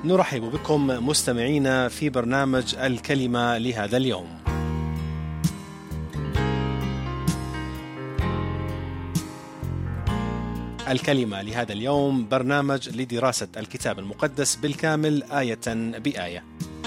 نرحب بكم مستمعينا في برنامج الكلمة لهذا اليوم. الكلمة لهذا اليوم برنامج لدراسة الكتاب المقدس بالكامل آية بآية.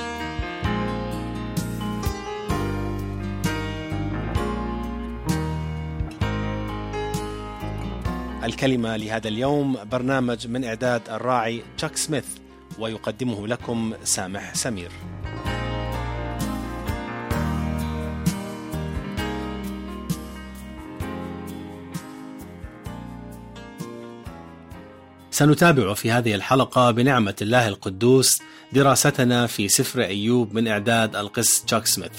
الكلمة لهذا اليوم برنامج من إعداد الراعي تشاك سميث، ويقدمه لكم سامح سمير. سنتابع في هذه الحلقة بنعمة الله القدوس دراستنا في سفر أيوب من إعداد القس تشاك سميث.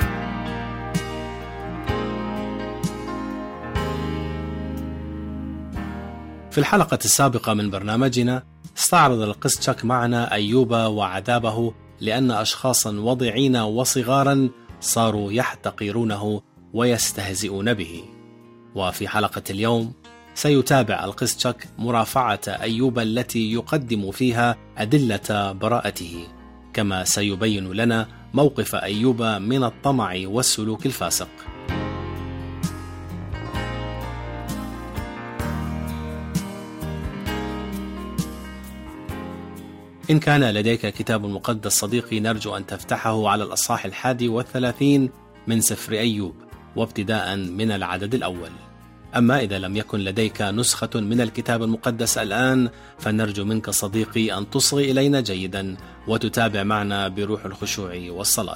في الحلقة السابقة من برنامجنا استعرض القس تشاك معنا أيوب وعذابه لأن أشخاصا وضعين وصغارا صاروا يحتقرونه ويستهزئون به. وفي حلقة اليوم سيتابع القس تشاك مرافعة أيوب التي يقدم فيها أدلة براءته، كما سيبين لنا موقف أيوب من الطمع والسلوك الفاسق. إن كان لديك كتاب مقدس صديقي، نرجو أن تفتحه على الأصحاح 31 من سفر أيوب، وابتداء من العدد الأول. أما إذا لم يكن لديك نسخة من الكتاب المقدس الآن، فنرجو منك صديقي أن تصغي إلينا جيدا وتتابع معنا بروح الخشوع والصلاة.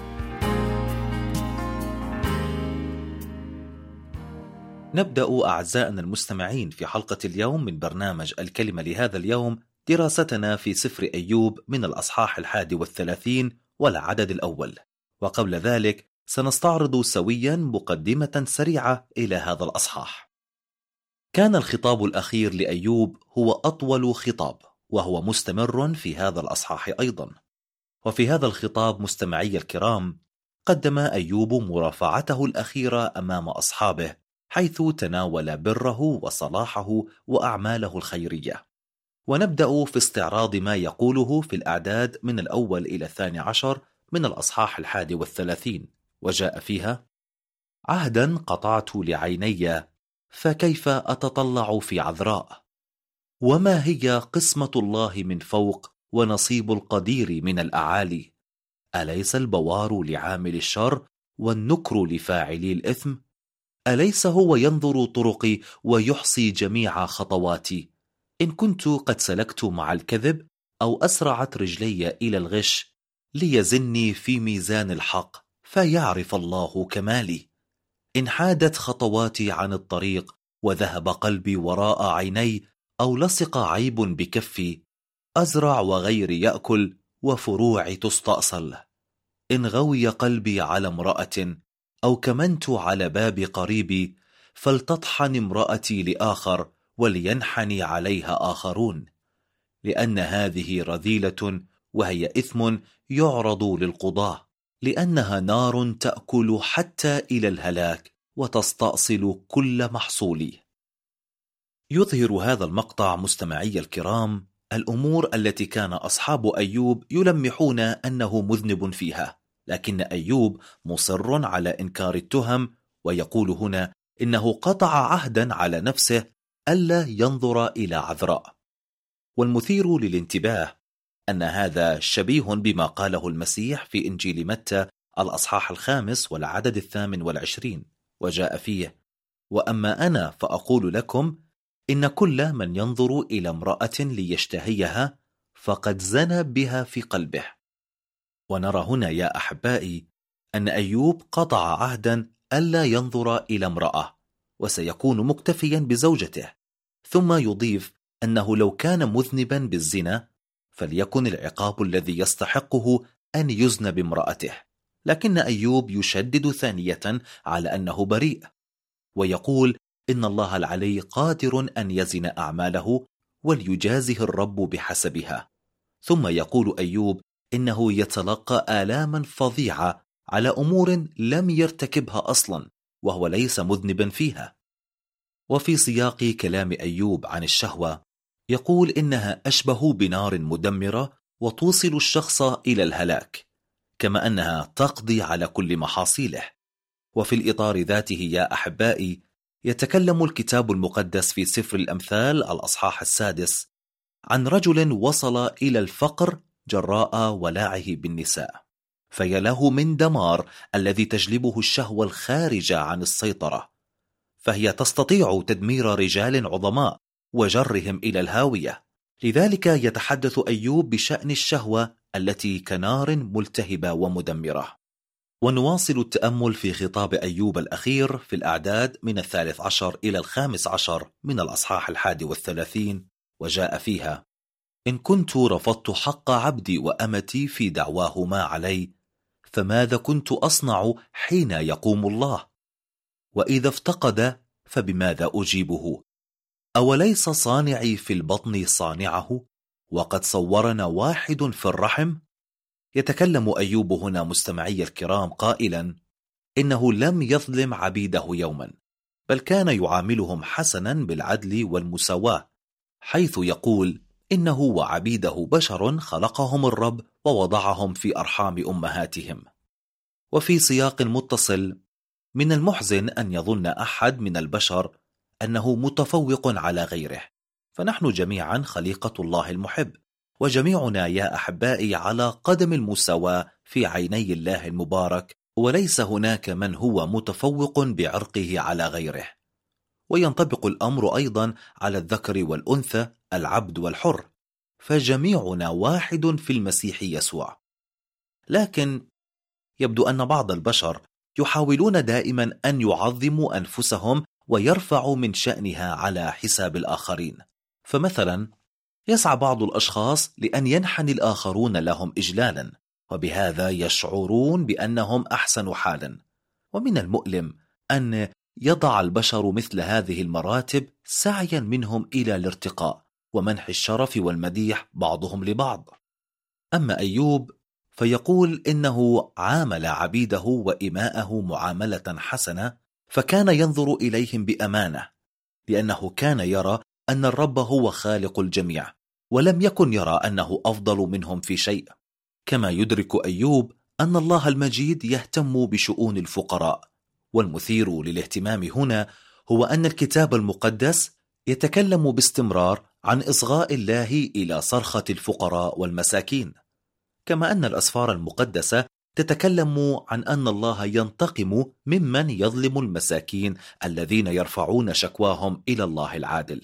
نبدأ أعزائنا المستمعين في حلقة اليوم من برنامج الكلمة لهذا اليوم دراستنا في سفر أيوب من الأصحاح 31 والعدد الأول. وقبل ذلك سنستعرض سويا مقدمة سريعة إلى هذا الأصحاح. كان الخطاب الأخير لأيوب هو أطول خطاب، وهو مستمر في هذا الأصحاح أيضا. وفي هذا الخطاب مستمعي الكرام قدم أيوب مرافعته الأخيرة أمام أصحابه، حيث تناول بره وصلاحه وأعماله الخيرية. ونبدأ في استعراض ما يقوله في الأعداد من الأول إلى 12 من الأصحاح 31، وجاء فيها: عهدا قطعت لعيني، فكيف أتطلع في عذراء؟ وما هي قسمة الله من فوق ونصيب القدير من الأعالي؟ أليس البوار لعامل الشر والنكر لفاعلي الإثم؟ أليس هو ينظر طرقي ويحصي جميع خطواتي؟ إن كنت قد سلكت مع الكذب أو أسرعت رجلي إلى الغش، ليزني في ميزان الحق فيعرف الله كمالي. إن حادت خطواتي عن الطريق وذهب قلبي وراء عيني، أو لصق عيب بكفي، أزرع وغيري يأكل وفروعي تستأصل. إن غوي قلبي على امرأة أو كمنت على باب قريبي، فلتطحن امرأتي لآخر ولينحني عليها آخرون، لأن هذه رذيلة وهي إثم يعرض للقضاة، لأنها نار تأكل حتى إلى الهلاك وتستأصل كل محصول. يظهر هذا المقطع مستمعي الكرام الأمور التي كان أصحاب أيوب يلمحون أنه مذنب فيها، لكن أيوب مصر على إنكار التهم، ويقول هنا إنه قطع عهدا على نفسه ألا ينظر إلى عذراء. والمثير للانتباه أن هذا شبيه بما قاله المسيح في إنجيل متى الأصحاح 5 والعدد 28، وجاء فيه: وأما أنا فأقول لكم إن كل من ينظر إلى امرأة ليشتهيها فقد زنى بها في قلبه. ونرى هنا يا أحبائي أن أيوب قطع عهدا ألا ينظر إلى امرأة، وسيكون مكتفيا بزوجته، ثم يضيف أنه لو كان مذنبا بالزنا فليكن العقاب الذي يستحقه أن يزن بامرأته. لكن أيوب يشدد ثانية على أنه بريء، ويقول إن الله العلي قادر أن يزن أعماله وليجازه الرب بحسبها. ثم يقول أيوب إنه يتلقى آلاما فظيعة على أمور لم يرتكبها أصلا، وهو ليس مذنبا فيها. وفي سياق كلام أيوب عن الشهوة يقول إنها أشبه بنار مدمرة وتوصل الشخص إلى الهلاك، كما أنها تقضي على كل محاصيله. وفي الإطار ذاته يا أحبائي، يتكلم الكتاب المقدس في سفر الأمثال الأصحاح 6 عن رجل وصل إلى الفقر جراء ولعه بالنساء، فيله من دمار الذي تجلبه الشهوة الخارجة عن السيطرة، فهي تستطيع تدمير رجال عظماء وجرهم إلى الهاوية. لذلك يتحدث أيوب بشأن الشهوة التي كنار ملتهبة ومدمرة. ونواصل التأمل في خطاب أيوب الأخير في الأعداد من 13 إلى 15 من الأصحاح 31، وجاء فيها: إن كنت رفضت حق عبدي وأمتي في دعواهما علي، فماذا كنت أصنع حين يقوم الله؟ وإذا افتقد فبماذا أجيبه؟ أوليس صانعي في البطن صانعه، وقد صورنا واحد في الرحم؟ يتكلم أيوب هنا مستمعي الكرام قائلا إنه لم يظلم عبيده يوما، بل كان يعاملهم حسنا بالعدل والمساواة، حيث يقول إنه وعبيده بشر خلقهم الرب ووضعهم في أرحام أمهاتهم. وفي سياق متصل: من المحزن أن يظن أحد من البشر أنه متفوق على غيره، فنحن جميعا خليقة الله المحب، وجميعنا يا أحبائي على قدم المساواة في عيني الله المبارك، وليس هناك من هو متفوق بعرقه على غيره. وينطبق الأمر أيضا على الذكر والأنثى، العبد والحر، فجميعنا واحد في المسيح يسوع. لكن يبدو أن بعض البشر يحاولون دائما أن يعظموا أنفسهم ويرفعوا من شأنها على حساب الآخرين. فمثلا يسعى بعض الأشخاص لأن ينحني الآخرون لهم إجلالا، وبهذا يشعرون بأنهم أحسن حالا. ومن المؤلم أن يضع البشر مثل هذه المراتب سعيا منهم إلى الارتقاء ومنح الشرف والمديح بعضهم لبعض. أما أيوب فيقول إنه عامل عبيده وإماءه معاملة حسنة، فكان ينظر إليهم بأمانة، لأنه كان يرى أن الرب هو خالق الجميع، ولم يكن يرى أنه أفضل منهم في شيء. كما يدرك أيوب أن الله المجيد يهتم بشؤون الفقراء. والمثير للاهتمام هنا هو أن الكتاب المقدس يتكلم باستمرار عن إصغاء الله إلى صرخة الفقراء والمساكين، كما أن الأسفار المقدسة تتكلم عن أن الله ينتقم ممن يظلم المساكين الذين يرفعون شكواهم إلى الله العادل.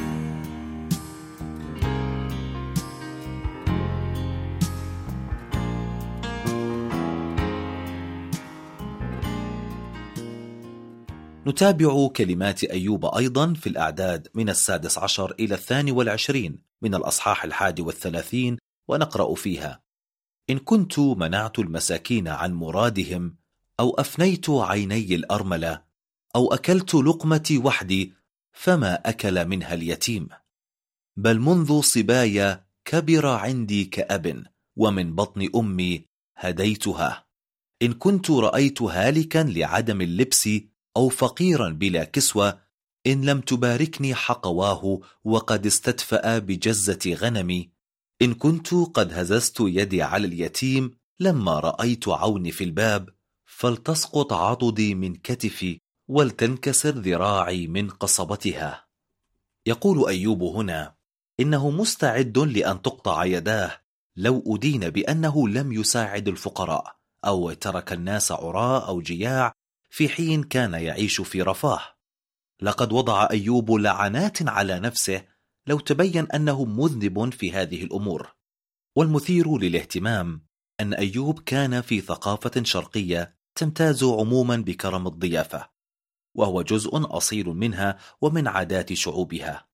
نتابع كلمات أيوب أيضا في الأعداد من 16 إلى 22 من الأصحاح 31، ونقرأ فيها: إن كنت منعت المساكين عن مرادهم، أو أفنيت عيني الأرملة، أو أكلت لقمتي وحدي، فما أكل منها اليتيم. بل منذ صبايا كبر عندي كأب، ومن بطن أمي هديتها. إن كنت رأيت هالكا لعدم اللبس، أو فقيرا بلا كسوة، إن لم تباركني حقواه وقد استدفأ بجزة غنمي. إن كنت قد هززت يدي على اليتيم لما رأيت عوني في الباب، فلتسقط عضدي من كتفي، ولتنكسر ذراعي من قصبتها. يقول أيوب هنا إنه مستعد لأن تقطع يداه لو أدين بأنه لم يساعد الفقراء، أو ترك الناس عراء أو جياع في حين كان يعيش في رفاه. لقد وضع أيوب لعنات على نفسه لو تبين أنه مذنب في هذه الأمور. والمثير للاهتمام أن أيوب كان في ثقافة شرقية تمتاز عموما بكرم الضيافة، وهو جزء أصيل منها ومن عادات شعوبها.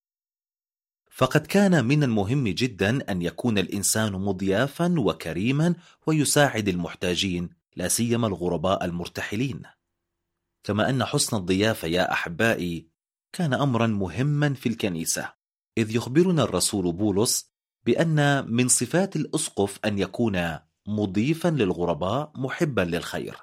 فقد كان من المهم جدا أن يكون الإنسان مضيافا وكريما ويساعد المحتاجين، لا سيما الغرباء المرتحلين. كما أن حسن الضيافة يا أحبائي كان أمرا مهما في الكنيسة، إذ يخبرنا الرسول بولس بأن من صفات الأسقف أن يكون مضيفا للغرباء محبا للخير.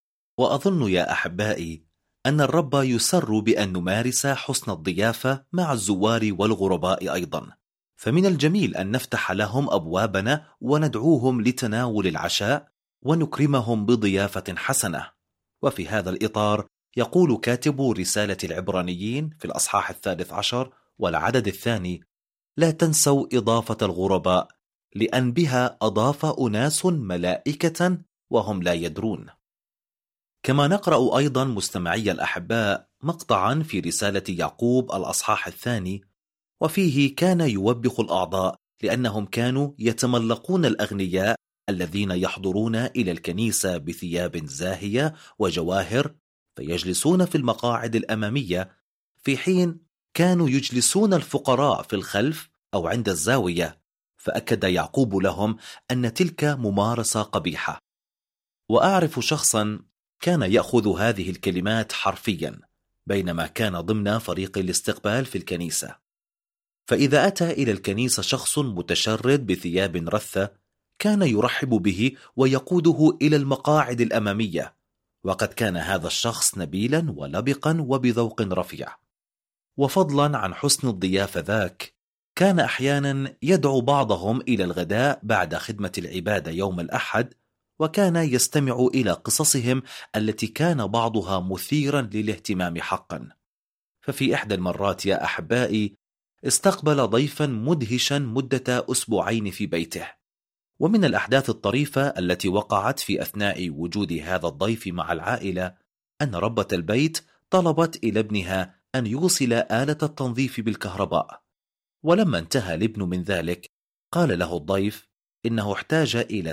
وأظن يا أحبائي أن الرب يسر بأن نمارس حسن الضيافة مع الزوار والغرباء أيضا، فمن الجميل أن نفتح لهم أبوابنا وندعوهم لتناول العشاء ونكرمهم بضيافة حسنة. وفي هذا الإطار يقول كاتب رسالة العبرانيين في الأصحاح 13 والعدد 2: لا تنسوا إضافة الغرباء، لأن بها أضاف أناس ملائكة وهم لا يدرون. كما نقرأ أيضا مستمعي الأحباء مقطعا في رسالة يعقوب الأصحاح 2، وفيه كان يوبخ الأعضاء لأنهم كانوا يتملقون الأغنياء الذين يحضرون إلى الكنيسة بثياب زاهية وجواهر، فيجلسون في المقاعد الأمامية، في حين كانوا يجلسون الفقراء في الخلف أو عند الزاوية. فأكد يعقوب لهم أن تلك ممارسة قبيحة. وأعرف شخصا كان يأخذ هذه الكلمات حرفيا بينما كان ضمن فريق الاستقبال في الكنيسة. فإذا أتى إلى الكنيسة شخص متشرد بثياب رثة كان يرحب به ويقوده إلى المقاعد الأمامية، وقد كان هذا الشخص نبيلا ولبقا وبذوق رفيع. وفضلا عن حسن الضيافة ذاك، كان أحيانا يدعو بعضهم إلى الغداء بعد خدمة العبادة يوم الأحد، وكان يستمع إلى قصصهم التي كان بعضها مثيرا للاهتمام حقا. ففي إحدى المرات يا أحبائي استقبل ضيفا مدهشا مدة أسبوعين في بيته. ومن الأحداث الطريفة التي وقعت في أثناء وجود هذا الضيف مع العائلة أن ربة البيت طلبت إلى ابنها أن يوصل آلة التنظيف بالكهرباء. ولما انتهى الابن من ذلك قال له الضيف إنه احتاج إلى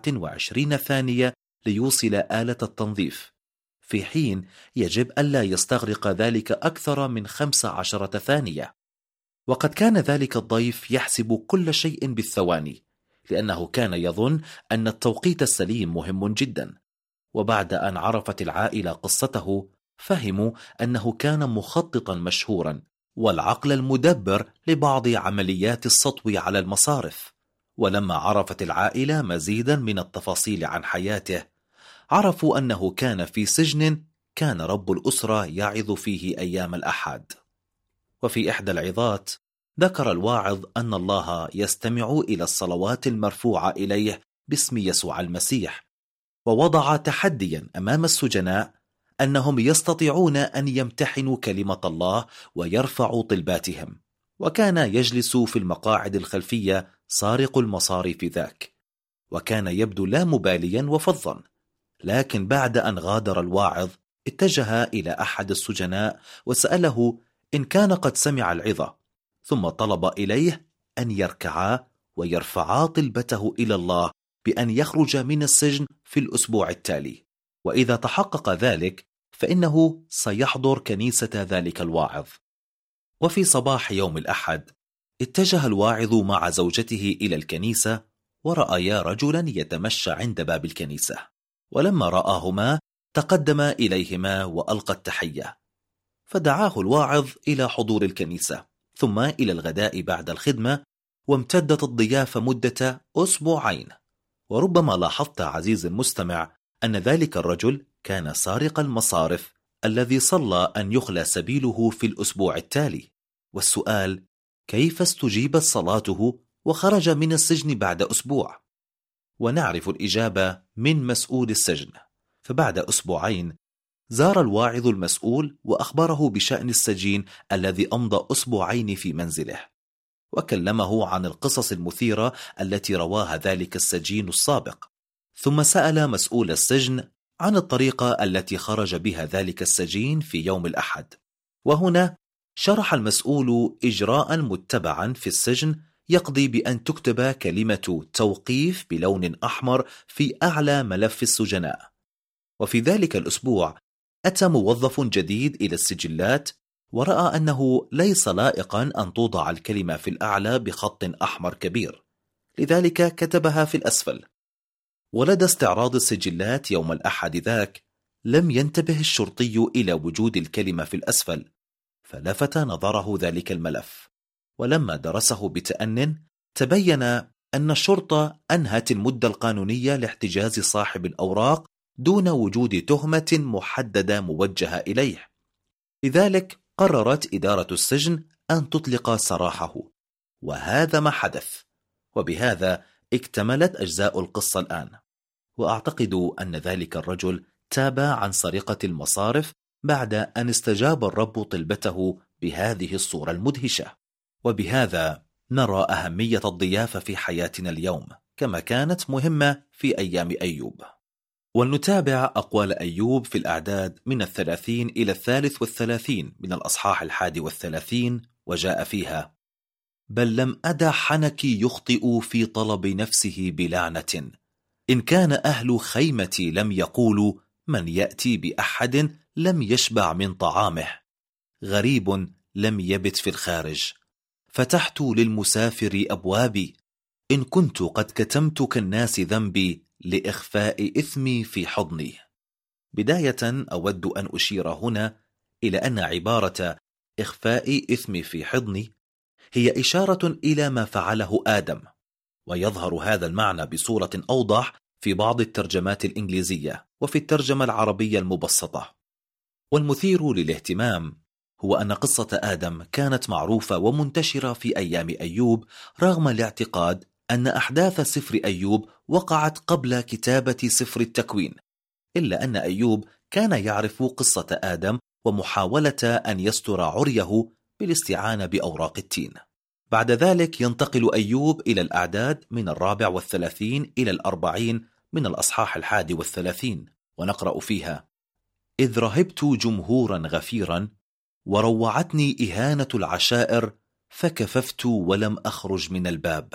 27 ثانية ليوصل آلة التنظيف، في حين يجب ألا يستغرق ذلك أكثر من 15 ثانية. وقد كان ذلك الضيف يحسب كل شيء بالثواني، لأنه كان يظن أن التوقيت السليم مهم جدا. وبعد أن عرفت العائلة قصته فهموا أنه كان مخططا مشهورا والعقل المدبر لبعض عمليات السطو على المصارف. ولما عرفت العائلة مزيدا من التفاصيل عن حياته عرفوا أنه كان في سجن كان رب الأسرة يعظ فيه أيام الأحد. وفي إحدى العظات ذكر الواعظ أن الله يستمع إلى الصلوات المرفوعة إليه باسم يسوع المسيح، ووضع تحديا أمام السجناء أنهم يستطيعون أن يمتحنوا كلمة الله ويرفعوا طلباتهم. وكان يجلس في المقاعد الخلفية سارق المصارف ذاك، وكان يبدو لا مباليا وفظا. لكن بعد أن غادر الواعظ اتجه إلى أحد السجناء وسأله إن كان قد سمع العظة، ثم طلب إليه أن يركعا ويرفعا طلبته إلى الله بأن يخرج من السجن في الأسبوع التالي، وإذا تحقق ذلك فإنه سيحضر كنيسة ذلك الواعظ. وفي صباح يوم الأحد اتجه الواعظ مع زوجته إلى الكنيسة، ورأيا رجلا يتمشى عند باب الكنيسة، ولما رآهما تقدم إليهما وألقى التحية، فدعاه الواعظ إلى حضور الكنيسة ثم إلى الغداء بعد الخدمة، وامتدت الضيافة مدة أسبوعين. وربما لاحظت عزيزي المستمع أن ذلك الرجل كان سارق المصارف الذي صلى أن يخلى سبيله في الأسبوع التالي. والسؤال: كيف استجيبت صلاته وخرج من السجن بعد أسبوع؟ ونعرف الإجابة من مسؤول السجن. فبعد أسبوعين زار الواعظ المسؤول وأخبره بشأن السجين الذي أمضى أسبوعين في منزله، وكلمه عن القصص المثيرة التي رواها ذلك السجين السابق. ثم سأل مسؤول السجن عن الطريقة التي خرج بها ذلك السجين في يوم الأحد. وهنا شرح المسؤول إجراء متبعا في السجن يقضي بأن تكتب كلمة توقيف بلون أحمر في أعلى ملف السجناء. وفي ذلك الأسبوع أتى موظف جديد إلى السجلات ورأى أنه ليس لائقا أن توضع الكلمة في الأعلى بخط أحمر كبير، لذلك كتبها في الأسفل. ولدى استعراض السجلات يوم الأحد ذاك لم ينتبه الشرطي إلى وجود الكلمة في الأسفل، فلفت نظره ذلك الملف، ولما درسه بتأن تبين أن الشرطة أنهت المدة القانونية لاحتجاز صاحب الأوراق دون وجود تهمة محددة موجهة إليه. لذلك قررت إدارة السجن أن تطلق سراحه، وهذا ما حدث، وبهذا اكتملت أجزاء القصة الآن. وأعتقد أن ذلك الرجل تاب عن سرقة المصارف بعد أن استجاب الرب طلبته بهذه الصورة المدهشة. وبهذا نرى أهمية الضيافة في حياتنا اليوم كما كانت مهمة في أيام أيوب. ولنتابع أقوال أيوب في الأعداد من 30 إلى 33 من الأصحاح 31، وجاء فيها: بل لم أدع حنكي يخطئ في طلب نفسه بلعنة، إن كان أهل خيمتي لم يقولوا من يأتي بأحد لم يشبع من طعامه، غريب لم يبت في الخارج، فتحت للمسافر أبوابي، إن كنت قد كتمت كالناس ذنبي لإخفاء إثمي في حضني. بداية أود أن أشير هنا إلى أن عبارة إخفاء إثمي في حضني هي إشارة إلى ما فعله آدم، ويظهر هذا المعنى بصورة أوضح في بعض الترجمات الإنجليزية وفي الترجمة العربية المبسطة. والمثير للاهتمام هو أن قصة آدم كانت معروفة ومنتشرة في أيام أيوب، رغم الاعتقاد أن أحداث سفر أيوب وقعت قبل كتابة سفر التكوين، إلا أن أيوب كان يعرف قصة آدم ومحاولة أن يستر عريه بالاستعانة بأوراق التين. بعد ذلك ينتقل أيوب إلى الأعداد من 34 إلى 40 من الأصحاح 31، ونقرأ فيها: إذ رهبت جمهورا غفيرا، وروعتني إهانة العشائر، فكففت ولم أخرج من الباب.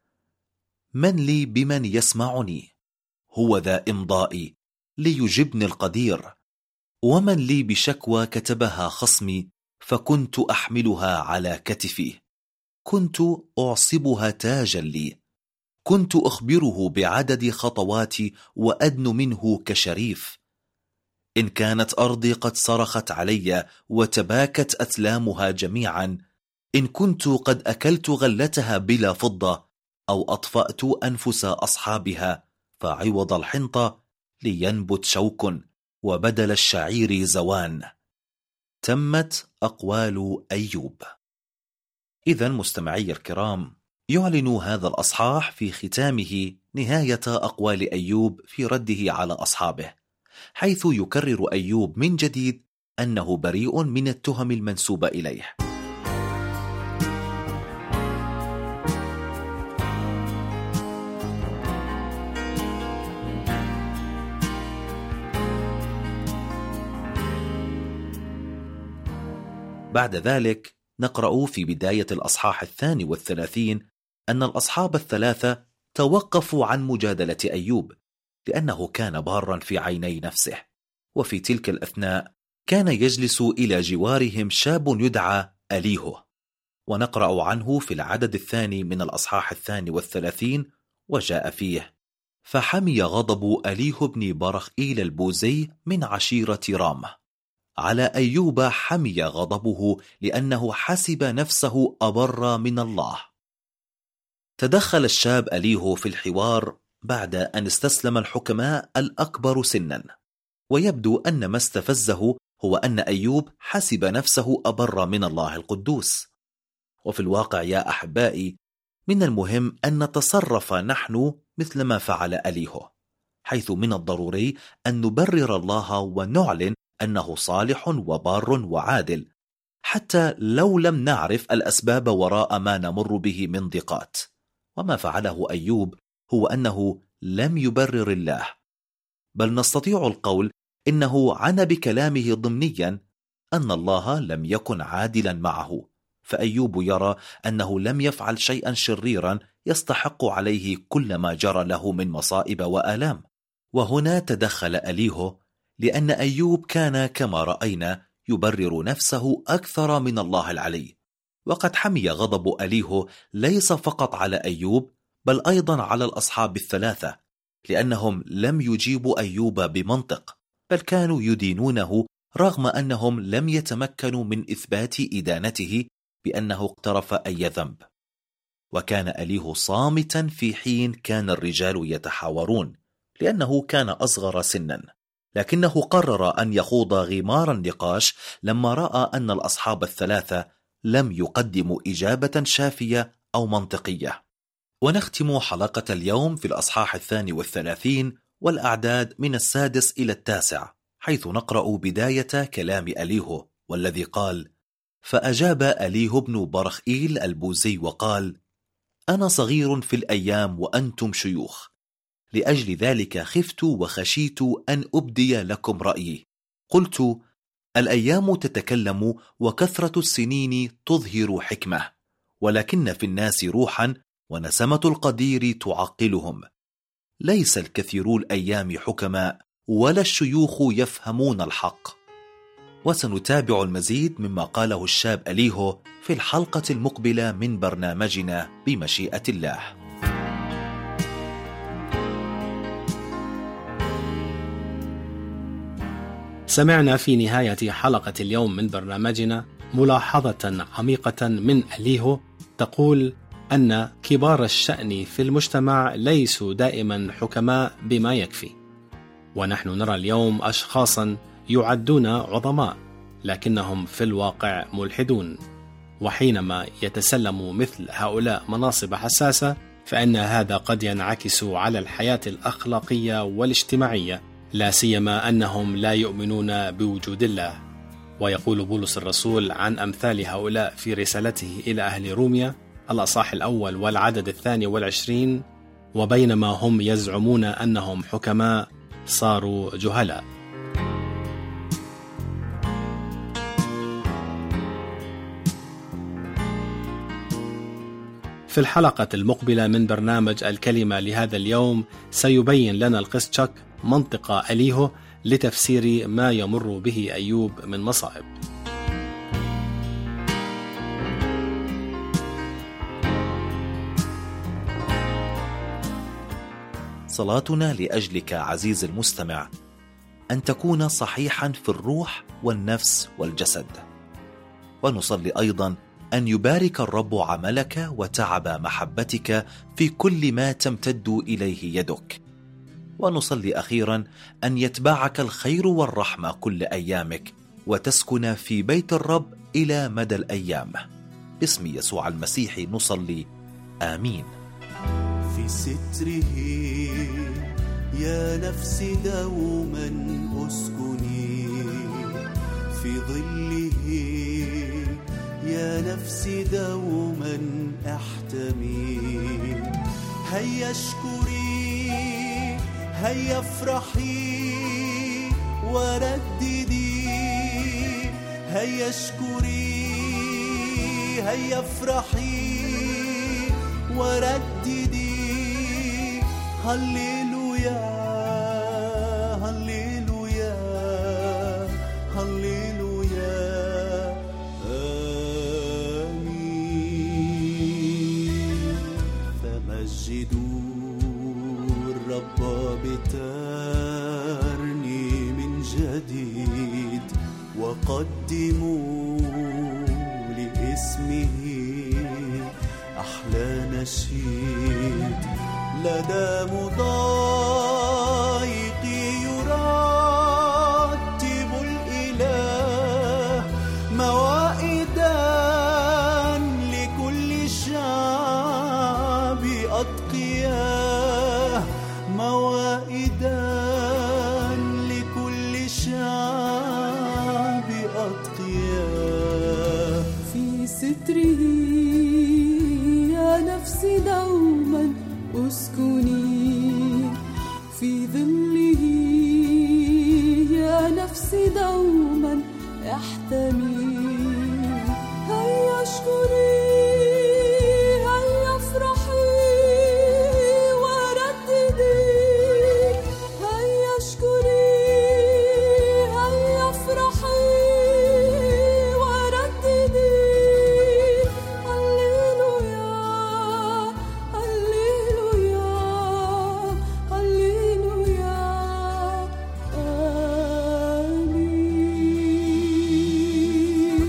من لي بمن يسمعني؟ هو ذا إمضائي ليجبني القدير، ومن لي بشكوى كتبها خصمي، فكنت أحملها على كتفي، كنت أعصبها تاجا لي، كنت أخبره بعدد خطواتي وأدن منه كشريف. إن كانت أرضي قد صرخت علي وتباكت أتلامها جميعا، إن كنت قد أكلت غلتها بلا فضة، أو أطفأت أنفس أصحابها، فعوض الحنطة لينبت شوك، وبدل الشعير زوان. تمت أقوال أيوب. إذن مستمعي الكرام، يعلن هذا الأصحاح في ختامه نهاية أقوال أيوب في رده على أصحابه، حيث يكرر أيوب من جديد أنه بريء من التهم المنسوبة إليه. بعد ذلك نقرأ في بداية الأصحاح 32 أن الأصحاب الثلاثة توقفوا عن مجادلة أيوب لأنه كان بارا في عيني نفسه. وفي تلك الأثناء كان يجلس إلى جوارهم شاب يدعى أليهو، ونقرأ عنه في العدد الثاني من الأصحاح 32، وجاء فيه: فحمي غضب أليهو بن برخئيل البوزي من عشيرة رام على أيوب، حمي غضبه لأنه حسب نفسه أبر من الله. تدخل الشاب أليهو في الحوار بعد أن استسلم الحكماء الأكبر سنا، ويبدو أن ما استفزه هو أن أيوب حسب نفسه أبر من الله القدوس. وفي الواقع يا أحبائي، من المهم أن نتصرف نحن مثل ما فعل أليهو، حيث من الضروري أن نبرر الله ونعلن أنه صالح وبار وعادل، حتى لو لم نعرف الأسباب وراء ما نمر به من ضيقات. وما فعله أيوب هو أنه لم يبرر الله، بل نستطيع القول إنه عنا بكلامه ضمنيا أن الله لم يكن عادلا معه، فأيوب يرى أنه لم يفعل شيئا شريرا يستحق عليه كل ما جرى له من مصائب وآلام. وهنا تدخل أليهو، لأن أيوب كان كما رأينا يبرر نفسه أكثر من الله العلي. وقد حمي غضب أليهو ليس فقط على أيوب، بل أيضا على الأصحاب الثلاثة، لأنهم لم يجيبوا أيوب بمنطق، بل كانوا يدينونه رغم أنهم لم يتمكنوا من إثبات إدانته بأنه اقترف أي ذنب. وكان أليهو صامتا في حين كان الرجال يتحاورون، لأنه كان أصغر سنا، لكنه قرر أن يخوض غمار النقاش لما رأى أن الأصحاب الثلاثة لم يقدموا إجابة شافية أو منطقية. ونختم حلقة اليوم في الأصحاح 32 والأعداد من 6 إلى 9، حيث نقرأ بداية كلام أليهو، والذي قال: فأجاب أليه بن برخئيل البوزي وقال: أنا صغير في الأيام وأنتم شيوخ، لأجل ذلك خفت وخشيت أن أبدي لكم رأيي. قلت: الأيام تتكلم وكثرة السنين تظهر حكمة، ولكن في الناس روحا ونسمة القدير تعقلهم. ليس الكثيرو الأيام حكماء، ولا الشيوخ يفهمون الحق. وسنتابع المزيد مما قاله الشاب أليهو في الحلقة المقبلة من برنامجنا بمشيئة الله. سمعنا في نهاية حلقة اليوم من برنامجنا ملاحظة عميقة من أليهو تقول أن كبار الشأن في المجتمع ليسوا دائما حكماء بما يكفي، ونحن نرى اليوم أشخاصا يعدون عظماء لكنهم في الواقع ملحدون. وحينما يتسلم مثل هؤلاء مناصب حساسة فإن هذا قد ينعكس على الحياة الأخلاقية والاجتماعية، لا سيما أنهم لا يؤمنون بوجود الله. ويقول بولس الرسول عن أمثال هؤلاء في رسالته إلى أهل روميا الأصحاح 1 والعدد 22: وبينما هم يزعمون أنهم حكماء صاروا جهلاء. في الحلقة المقبلة من برنامج الكلمة لهذا اليوم سيبين لنا القس تشاك منطق أليهو لتفسير ما يمر به أيوب من مصائب. صلاتنا لأجلك عزيز المستمع أن تكون صحيحا في الروح والنفس والجسد، ونصلي أيضا أن يبارك الرب عملك وتعب محبتك في كل ما تمتد إليه يدك، ونصلي أخيرا أن يتبعك الخير والرحمة كل أيامك وتسكن في بيت الرب إلى مدى الأيام. باسم يسوع المسيح نصلي، آمين. في ستره يا نفسي دوما أسكني، في ظله يا نفسي دوما احتمي. هيا اشكري، هيا افرحي ورددي، هيا اشكري، هيا افرحي ورددي. هللويا هللويا هللويا آمين. فمجدوا الرب بترنيم جديد، وقدموا لاسمه أحلى نشيد. لدى مضايقي يرتب الإله موائدا لكل شعب أتقياء، موائدا لكل شعب أتقياء. في ستره يا نفسي دوما أسكني، في ظله يا نفسي دوما احتمي. هيا اشكري، هيا افرحي ورددي، هيا اشكري، هيا افرحي ورددي. هللويا هللويا هللويا آمين.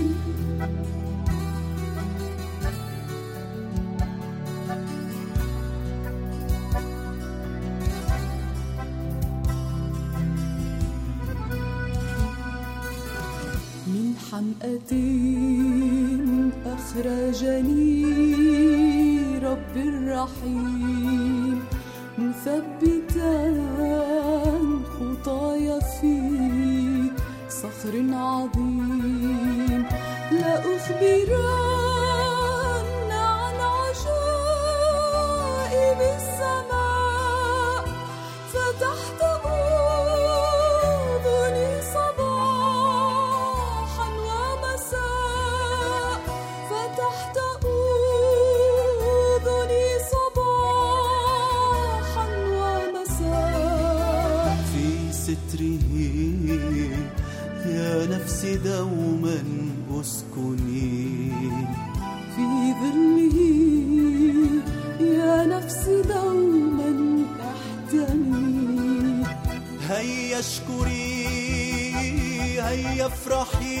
من حمأة أخرجني الرب الرحيم مثبتا خطايا في صخر عظيم. لأخبرن عن عجائب السماء فتحت أذني صباحا ومساء فتحت أذني صباحا ومساء. في ستره يا نفسي دوما أسكني، في ظله يا نفسي دوما احتمي. هيا اشكري هيا افرحي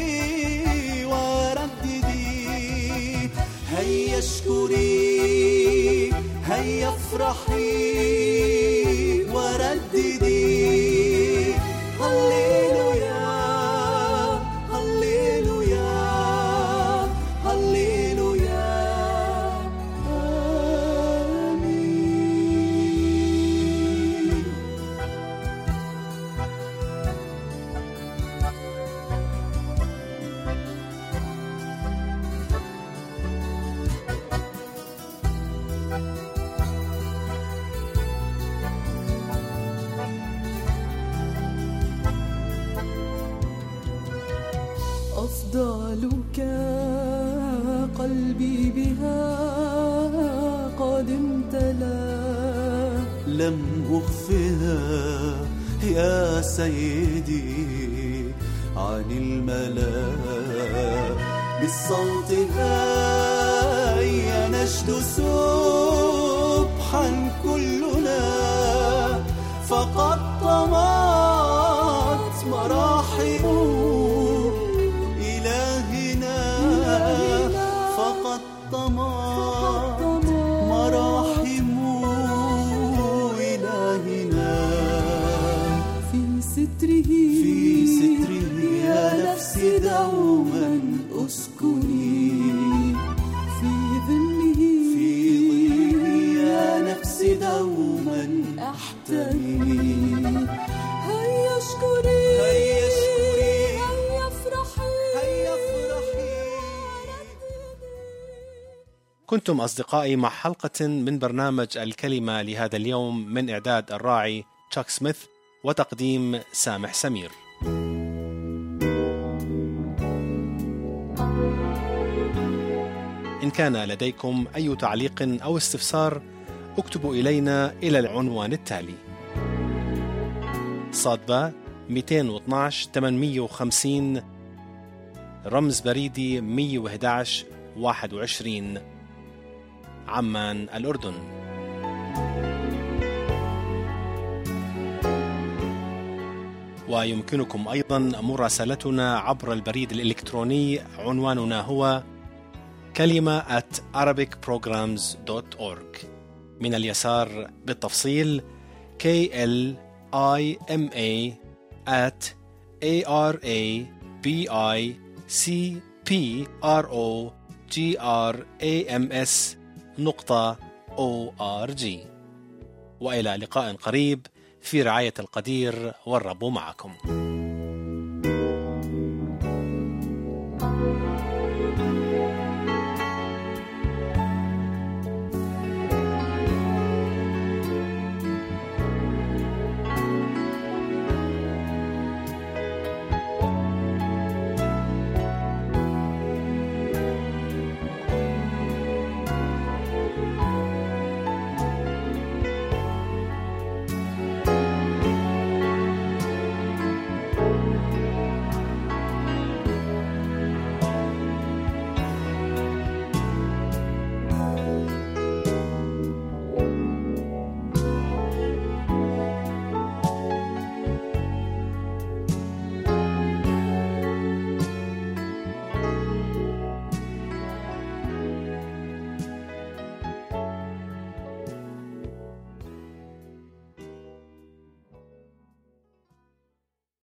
ورددي، هيا اشكري هيا افرحي ورددي. هللويا هللويا هللويا آمين. أفضلك قلبي بها قد امتلا، لم أخفها يا سيدي عن الملا. بالصوت هيا نشد سبحا كلنا، فقد طمت مراحم إلهنا، فقد طمت مراحم إلهنا. في ستره يا نفسي دوما أسكني، في ظله يا نفسي دوما احتمي. هيا اشكري هيا اشكري هيا افرحي هيا افرحي. كنتم أصدقائي مع حلقة من برنامج الكلمة لهذا اليوم من إعداد الراعي تشاك سميث وتقديم سامح سمير. إن كان لديكم أي تعليق أو استفسار اكتبوا إلينا إلى العنوان التالي: صادبة 212 850 رمز بريدي 111 21 عمان الأردن. ويمكنكم أيضا مراسلتنا عبر البريد الإلكتروني، عنواننا هو kalima@arabicprograms.org. من اليسار بالتفصيل KLIMA@ARABICPROGRAMS.org. وإلى لقاء قريب في رعاية القدير، والرب معكم.